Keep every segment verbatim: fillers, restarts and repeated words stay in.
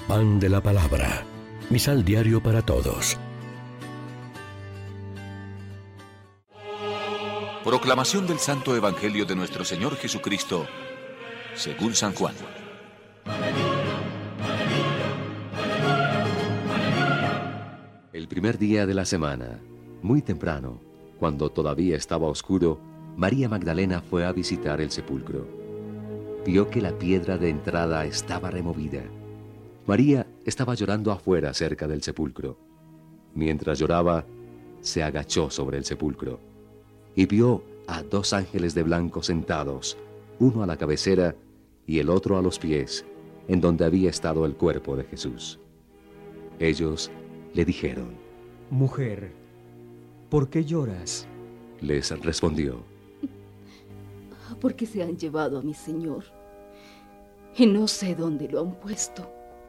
Pan de la Palabra. Misal diario para todos. Proclamación del Santo Evangelio de nuestro Señor Jesucristo, según San Juan. El primer día de la semana, muy temprano, cuando todavía estaba oscuro, María Magdalena fue a visitar el sepulcro. Vio que la piedra de entrada estaba removida. María estaba llorando afuera cerca del sepulcro. Mientras lloraba, se agachó sobre el sepulcro y vio a dos ángeles de blanco sentados, uno a la cabecera y el otro a los pies, en donde había estado el cuerpo de Jesús. Ellos le dijeron: Mujer, ¿por qué lloras? Les respondió: Porque se han llevado a mi Señor y no sé dónde lo han puesto.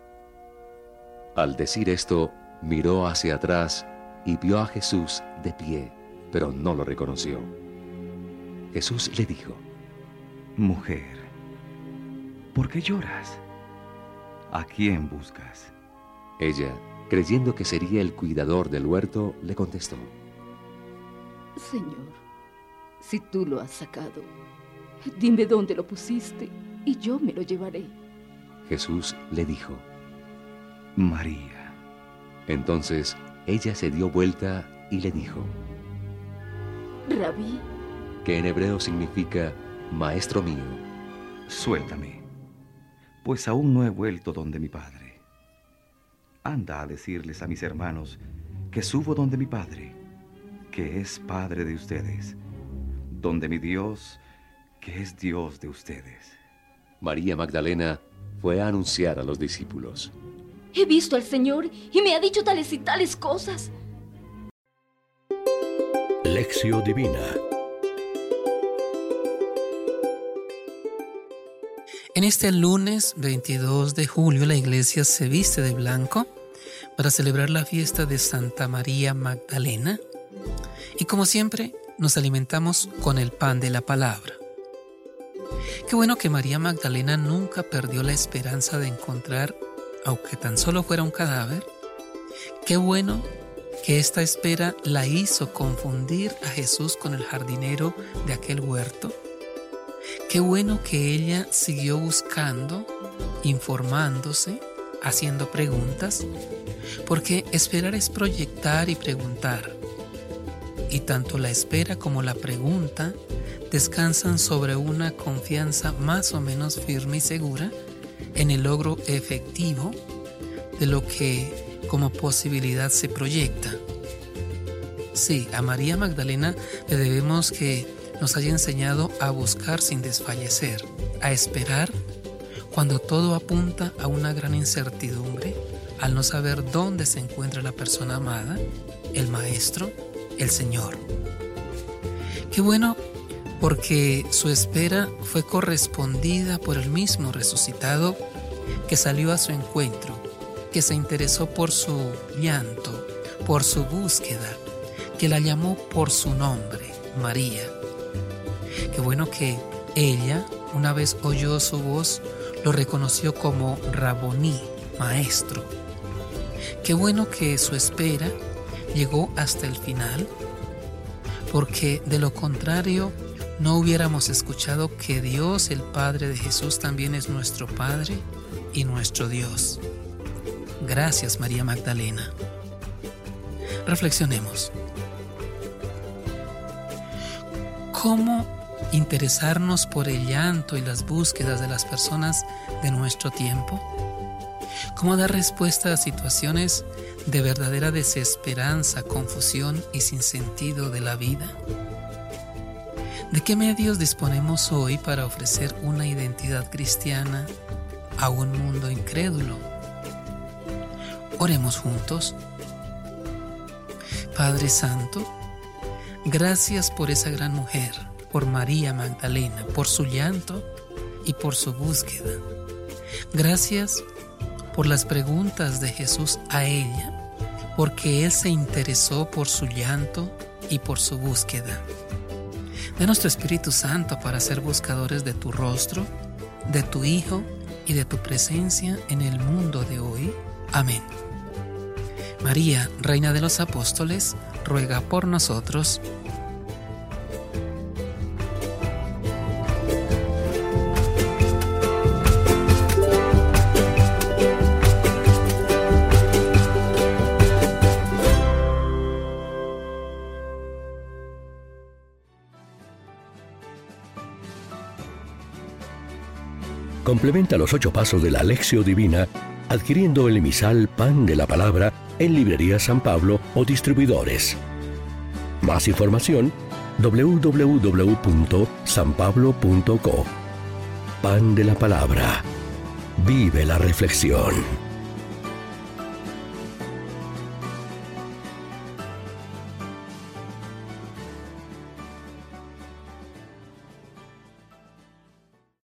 Al decir esto, miró hacia atrás y vio a Jesús de pie, pero no lo reconoció. Jesús le dijo: Mujer, ¿por qué lloras? ¿A quién buscas? Ella, creyendo que sería el cuidador del huerto, le contestó: Señor, si tú lo has sacado, dime dónde lo pusiste y yo me lo llevaré. Jesús le dijo: María. Entonces ella se dio vuelta y le dijo: Rabí, que en hebreo significa maestro mío. Suéltame, pues aún no he vuelto donde mi Padre. Anda a decirles a mis hermanos que subo donde mi Padre, que es Padre de ustedes, donde mi Dios, que es Dios de ustedes. María Magdalena fue a anunciar a los discípulos: he visto al Señor y me ha dicho tales y tales cosas. Lección Divina. En este lunes veintidós de julio la iglesia se viste de blanco para celebrar la fiesta de Santa María Magdalena y, como siempre, nos alimentamos con el pan de la palabra. Qué bueno que María Magdalena nunca perdió la esperanza de encontrar, aunque tan solo fuera un cadáver. Qué bueno que esta espera la hizo confundir a Jesús con el jardinero de aquel huerto. Qué bueno que ella siguió buscando, informándose, haciendo preguntas, porque esperar es proyectar y preguntar. Y tanto la espera como la pregunta descansan sobre una confianza más o menos firme y segura en el logro efectivo de lo que como posibilidad se proyecta. Sí, a María Magdalena le debemos que nos haya enseñado a buscar sin desfallecer, a esperar cuando todo apunta a una gran incertidumbre, al no saber dónde se encuentra la persona amada, el Maestro, el Señor. Qué bueno, porque su espera fue correspondida por el mismo resucitado que salió a su encuentro, que se interesó por su llanto, por su búsqueda, que la llamó por su nombre, María. Qué bueno que ella, una vez oyó su voz, lo reconoció como Raboní, maestro. Qué bueno que su espera llegó hasta el final, porque de lo contrario no hubiéramos escuchado que Dios, el Padre de Jesús, también es nuestro Padre y nuestro Dios. Gracias, María Magdalena. Reflexionemos. ¿Cómo interesarnos por el llanto y las búsquedas de las personas de nuestro tiempo? ¿Cómo dar respuesta a situaciones de verdadera desesperanza, confusión y sinsentido de la vida? ¿De qué medios disponemos hoy para ofrecer una identidad cristiana a un mundo incrédulo? Oremos juntos. Padre Santo, gracias por esa gran mujer, por María Magdalena, por su llanto y por su búsqueda. Gracias por las preguntas de Jesús a ella, porque Él se interesó por su llanto y por su búsqueda. Danos tu Espíritu Santo para ser buscadores de tu rostro, de tu Hijo y de tu presencia en el mundo de hoy. Amén. María, Reina de los Apóstoles, ruega por nosotros. Complementa los ocho pasos de la Alexio Divina adquiriendo el emisal Pan de la Palabra en Librería San Pablo o distribuidores. Más información doble u doble u doble u punto san pablo punto co. Pan de la Palabra. Vive la reflexión.